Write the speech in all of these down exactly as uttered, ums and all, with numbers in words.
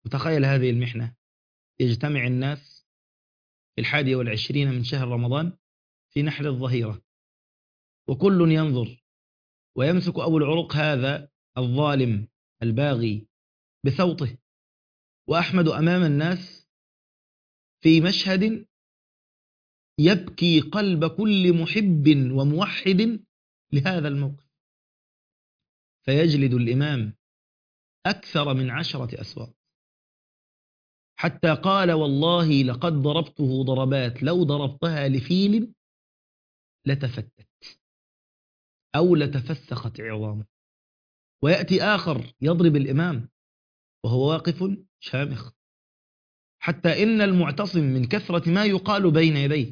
وتخيل هذه المحنة، يجتمع الناس في الحادية والعشرين من شهر رمضان في نحر الظهيرة، وكل ينظر ويمسك أبو العروق هذا الظالم الباغي بسوطه، وأحمد أمام الناس في مشهد يبكي قلب كل محب وموحد لهذا الموقف، فيجلد الإمام أكثر من عشرة أسواق، حتى قال والله لقد ضربته ضربات لو ضربتها لفيل لتفتت أو لتفسخت عظامه. ويأتي آخر يضرب الإمام وهو واقف شامخ، حتى إن المعتصم من كثرة ما يقال بين يديه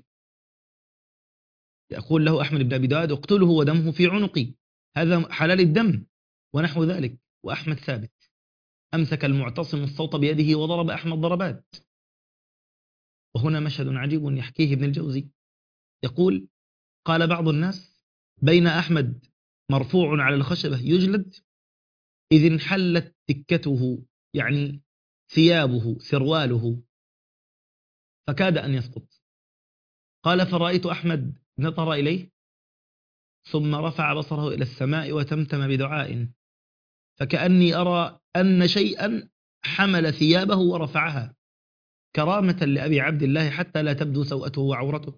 يقول له أحمد بن أبي داود اقتله ودمه في عنقي، هذا حلال الدم ونحو ذلك. وأحمد ثابت، أمسك المعتصم الصوت بيده وضرب أحمد ضربات. وهنا مشهد عجيب يحكيه ابن الجوزي، يقول قال بعض الناس بين أحمد مرفوع على الخشبة يجلد إذ انحلت تكته، يعني ثيابه سرواله، فكاد أن يسقط. قال فرأيت أحمد نظر إليه ثم رفع بصره إلى السماء وتمتم بدعاء، فكأني أرى أن شيئا حمل ثيابه ورفعها كرامة لأبي عبد الله حتى لا تبدو سوءته وعورته.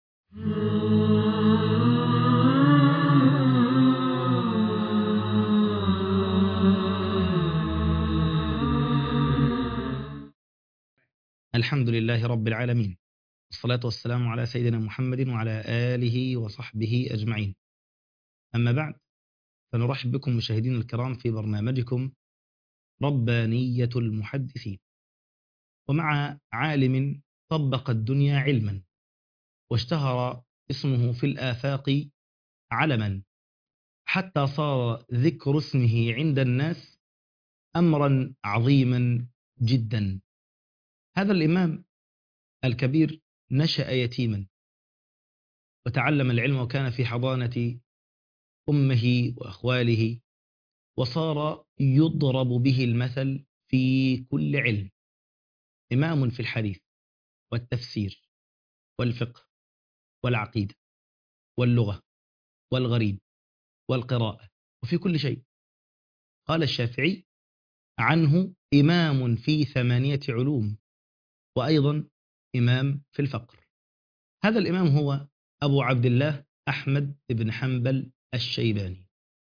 الحمد لله رب العالمين، والصلاة والسلام على سيدنا محمد وعلى آله وصحبه أجمعين. أما بعد، فنرحب بكم مشاهدينا الكرام في برنامجكم ربانية المحدثين، ومع عالم طبق الدنيا علما واشتهر اسمه في الآفاق علما، حتى صار ذكر اسمه عند الناس أمرا عظيما جدا. هذا الإمام الكبير نشأ يتيما وتعلم العلم وكان في حضانة أمه وأخواله، وصار يضرب به المثل في كل علم. إمام في الحديث والتفسير والفقه والعقيدة واللغة والغريب والقراءة وفي كل شيء. قال الشافعي عنه إمام في ثمانية علوم، وأيضا إمام في الفقر. هذا الإمام هو أبو عبد الله أحمد بن حنبل الشيباني.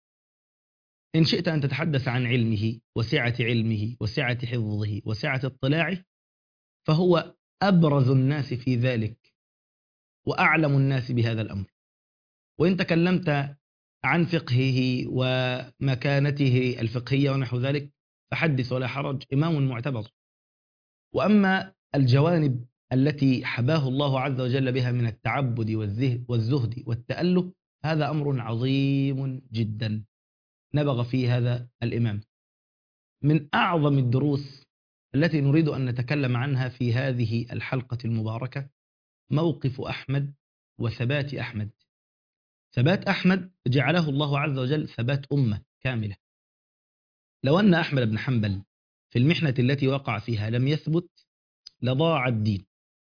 إن شئت أن تتحدث عن علمه وسعة علمه وسعة حفظه وسعة اطلاعه، فهو أبرز الناس في ذلك وأعلم الناس بهذا الأمر. وإن تكلمت عن فقهه ومكانته الفقهية ونحو ذلك فحدث ولا حرج، إمام معتبر. وأما الجوانب التي حباه الله عز وجل بها من التعبد والزهد والتأله، هذا أمر عظيم جدا نبغ فيه هذا الإمام. من أعظم الدروس التي نريد أن نتكلم عنها في هذه الحلقة المباركة موقف أحمد وثبات أحمد. ثبات أحمد جعله الله عز وجل ثبات أمة كاملة. لو أن أحمد بن حنبل في المحنة التي وقع فيها لم يثبت لضاع الدين.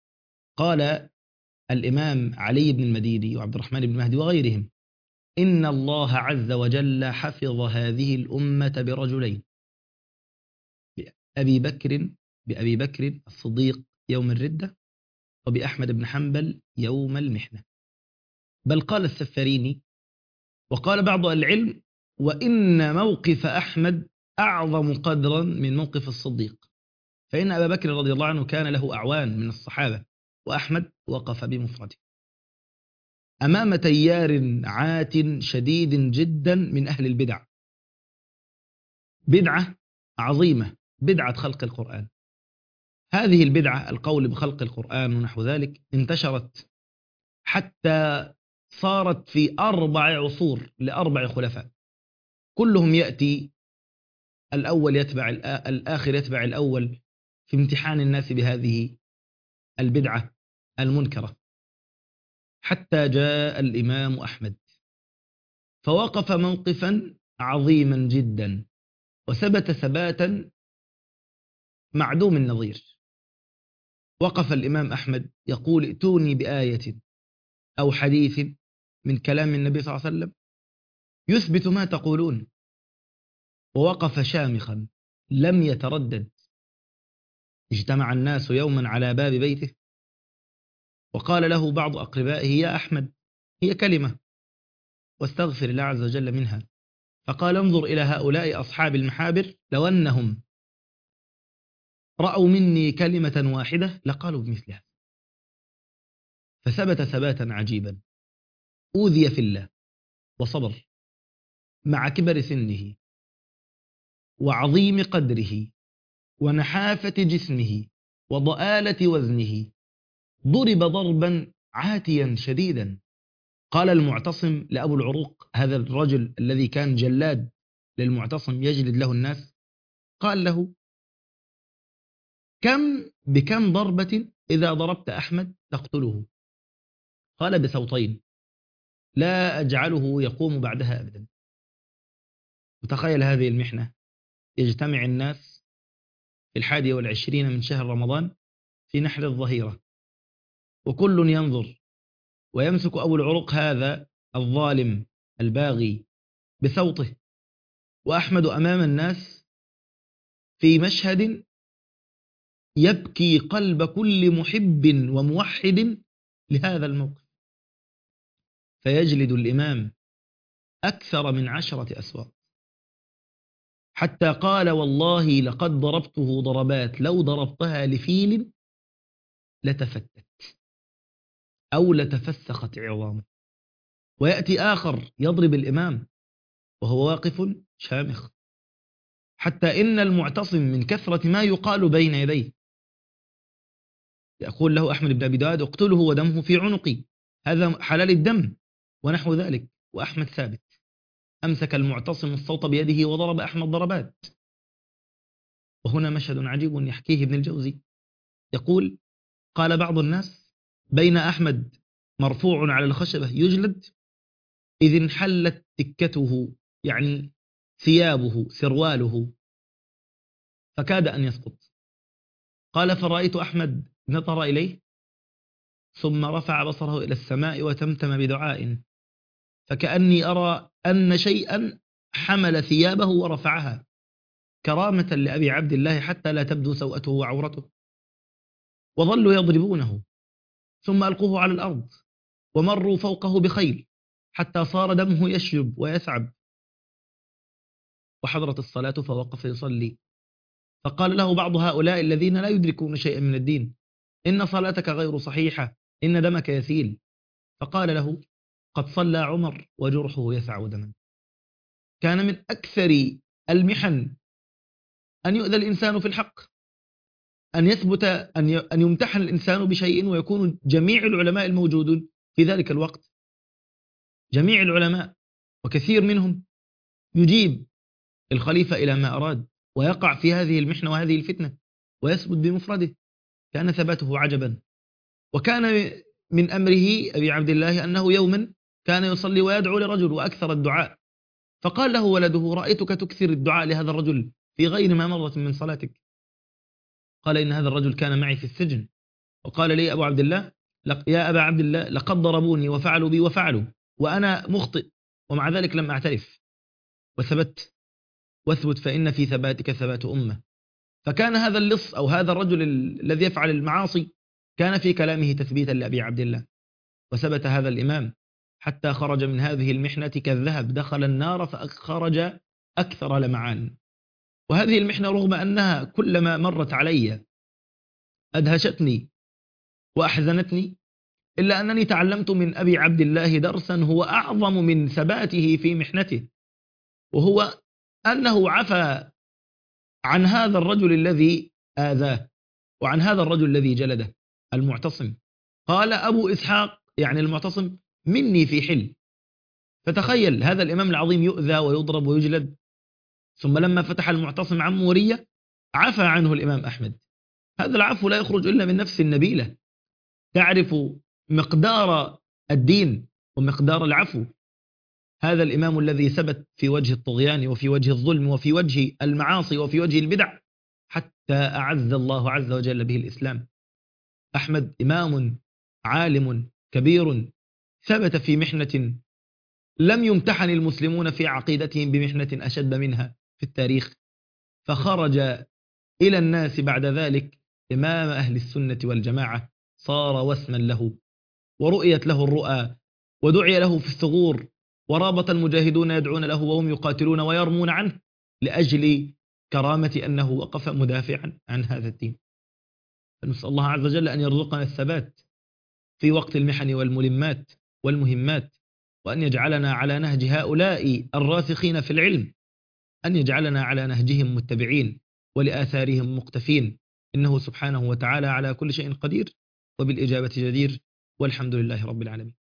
قال الإمام علي بن المديني وعبد الرحمن بن مهدي وغيرهم إن الله عز وجل حفظ هذه الأمة برجلين، بأبي بكر بأبي بكر الصديق يوم الردة، وبأحمد بن حنبل يوم المحنة. بل قال السفاريني وقال بعض العلم وإن موقف أحمد أعظم قدرا من موقف الصديق، فإن أبا بكر رضي الله عنه كان له أعوان من الصحابة، وأحمد وقف بمفرده أمام تيار عات شديد جدا من أهل البدع، بدعة عظيمة، بدعة خلق القرآن. هذه البدعة القول بخلق القرآن ونحو ذلك انتشرت حتى صارت في أربع عصور لأربع خلفاء، كلهم يأتي الأول يتبع الآخر يتبع الأول في امتحان الناس بهذه البدعة المنكرة، حتى جاء الإمام أحمد فوقف موقفا عظيما جدا وثبت ثباتا معدوم النظير. وقف الإمام أحمد يقول ائتوني بآية أو حديث من كلام النبي صلى الله عليه وسلم يثبت ما تقولون. ووقف شامخا لم يتردد. اجتمع الناس يوما على باب بيته، وقال له بعض أقربائه يا أحمد هي كلمة واستغفر الله عز وجل منها. فقال انظر إلى هؤلاء أصحاب المحابر، لو أنهم رأوا مني كلمة واحدة لقالوا بمثلها. فثبت ثباتا عجيبا، أوذي في الله وصبر مع كبر سنه وعظيم قدره ونحافة جسمه وضآلة وزنه، ضرب ضربا عاتيا شديدا. قال المعتصم لأبو العروق، هذا الرجل الذي كان جلاد للمعتصم يجلد له الناس، قال له كم بكم ضربة إذا ضربت أحمد تقتله؟ قال بصوتين لا أجعله يقوم بعدها أبدا. وتخيل هذه المحنة، يجتمع الناس في الحادي والعشرين من شهر رمضان في نحر الظهيرة، وكل ينظر، ويمسك أبو العروق هذا الظالم الباغي بصوته، وأحمد أمام الناس في مشهد يبكي قلب كل محب وموحد لهذا الموقف. فيجلد الإمام أكثر من عشرة أسواق، حتى قال والله لقد ضربته ضربات لو ضربتها لفيل لتفتت أو لتفسخت عظامه. ويأتي آخر يضرب الإمام وهو واقف شامخ، حتى إن المعتصم من كثرة ما يقال بين يديه يقول له أحمد بن أبي داود اقتله ودمه في عنقي، هذا حلال الدم ونحو ذلك. وأحمد ثابت، أمسك المعتصم الصوت بيده وضرب أحمد ضربات. وهنا مشهد عجيب يحكيه ابن الجوزي، يقول قال بعض الناس بين أحمد مرفوع على الخشبة يجلد إذ انحلت تكته، يعني ثيابه سرواله، فكاد أن يسقط. قال فرأيت أحمد نظر إليه ثم رفع بصره إلى السماء وتمتم بدعاء، فكأني أرى أن شيئا حمل ثيابه ورفعها كرامة لأبي عبد الله حتى لا تبدو سوءته وعورته. وظلوا يضربونه ثم ألقوه على الأرض ومروا فوقه بخيل حتى صار دمه يشجب ويسعب. وحضرت الصلاة فوقف يصلي، فقال له بعض هؤلاء الذين لا يدركون شيئا من الدين إن صلاتك غير صحيحة، إن دمك يسيل. فقال له قد صلى عمر وجرحه يسع دما. كان من أكثر المحن أن يؤذى الإنسان في الحق، أن يثبت أن يمتحن الإنسان بشيء ويكون جميع العلماء الموجودون في ذلك الوقت، جميع العلماء وكثير منهم يجيب الخليفة إلى ما أراد، ويقع في هذه المحنة وهذه الفتنة ويثبت بمفرده. كان ثباته عجبا. وكان من أمره أبي عبد الله أنه يوما كان يصلي ويدعو لرجل وأكثر الدعاء، فقال له ولده رأيتك تكثر الدعاء لهذا الرجل في غير ما مرة من صلاتك. قال إن هذا الرجل كان معي في السجن، وقال لي أبو عبد الله يا أبا عبد الله لقد ضربوني وفعلوا بي وفعلوا وأنا مخطئ، ومع ذلك لم أعترف وثبت. واثبت فإن في ثباتك ثبات أمة. فكان هذا اللص أو هذا الرجل الذي يفعل المعاصي كان في كلامه تثبيتا لأبي عبد الله. وثبت هذا الإمام حتى خرج من هذه المحنة كالذهب دخل النار فخرج أكثر لمعان. وهذه المحنة رغم أنها كلما مرت علي أدهشتني وأحزنتني، إلا أنني تعلمت من أبي عبد الله درسا هو أعظم من ثباته في محنته، وهو أنه عفى عن هذا الرجل الذي آذاه وعن هذا الرجل الذي جلده المعتصم. قال أبو إسحاق يعني المعتصم مني في حل. فتخيل هذا الإمام العظيم يؤذى ويضرب ويجلد، ثم لما فتح المعتصم عن مورية عفى عنه الإمام أحمد. هذا العفو لا يخرج إلا من نفس النبيلة تعرف مقدار الدين ومقدار العفو. هذا الإمام الذي ثبت في وجه الطغيان وفي وجه الظلم وفي وجه المعاصي وفي وجه البدع حتى أعز الله عز وجل به الإسلام. أحمد إمام عالم كبير ثبت في محنة لم يمتحن المسلمون في عقيدتهم بمحنة أشد منها في التاريخ، فخرج إلى الناس بعد ذلك إمام أهل السنة والجماعة، صار واسما له ورؤيت له الرؤى ودعي له في الثغور، ورابط المجاهدون يدعون له وهم يقاتلون ويرمون عنه لأجل كرامة أنه وقف مدافعا عن هذا الدين. فنسأل الله عز وجل أن يرزقنا الثبات في وقت المحن والملمات والمهمات، وأن يجعلنا على نهج هؤلاء الراسخين في العلم، أن يجعلنا على نهجهم متبعين ولآثارهم مقتفين، إنه سبحانه وتعالى على كل شيء قدير وبالإجابة جدير، والحمد لله رب العالمين.